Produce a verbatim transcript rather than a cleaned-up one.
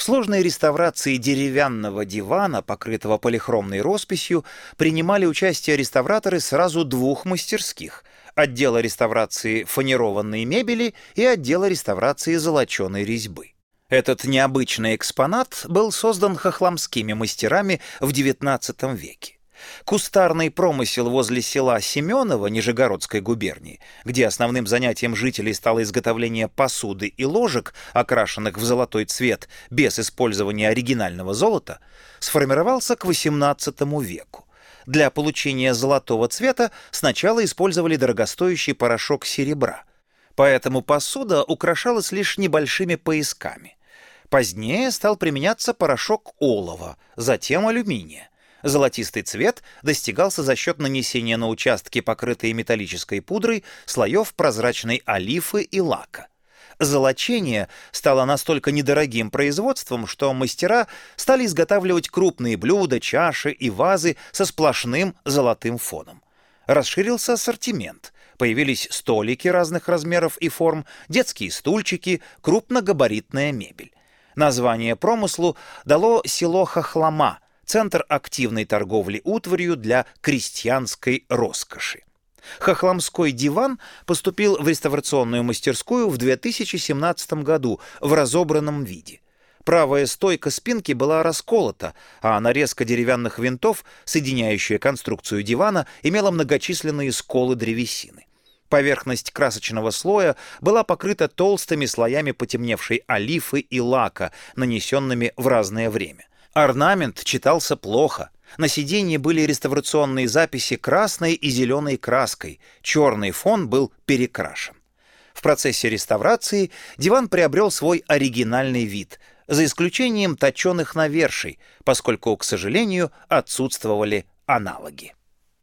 сложной реставрации деревянного дивана, покрытого полихромной росписью, принимали участие реставраторы сразу двух мастерских – отдела реставрации фанерованной мебели и отдела реставрации золоченой резьбы. Этот необычный экспонат был создан хохломскими мастерами в девятнадцатом веке. Кустарный промысел возле села Семеново Нижегородской губернии, где основным занятием жителей стало изготовление посуды и ложек, окрашенных в золотой цвет без использования оригинального золота, сформировался к восемнадцатому веку. Для получения золотого цвета сначала использовали дорогостоящий порошок серебра, поэтому посуда украшалась лишь небольшими поясками. Позднее стал применяться порошок олова, затем алюминия. Золотистый цвет достигался за счет нанесения на участки, покрытые металлической пудрой, слоев прозрачной олифы и лака. Золочение стало настолько недорогим производством, что мастера стали изготавливать крупные блюда, чаши и вазы со сплошным золотым фоном. Расширился ассортимент. Появились столики разных размеров и форм, детские стульчики, крупногабаритная мебель. Название промыслу дало село Хохлома, центр активной торговли утварью для крестьянской роскоши. Хохломской диван поступил в реставрационную мастерскую в две тысячи семнадцатом году в разобранном виде. Правая стойка спинки была расколота, а нарезка деревянных винтов, соединяющая конструкцию дивана, имела многочисленные сколы древесины. Поверхность красочного слоя была покрыта толстыми слоями потемневшей олифы и лака, нанесенными в разное время. Орнамент читался плохо. На сиденье были реставрационные записи красной и зеленой краской, черный фон был перекрашен. В процессе реставрации диван приобрел свой оригинальный вид, за исключением точеных наверший, поскольку, к сожалению, отсутствовали аналоги.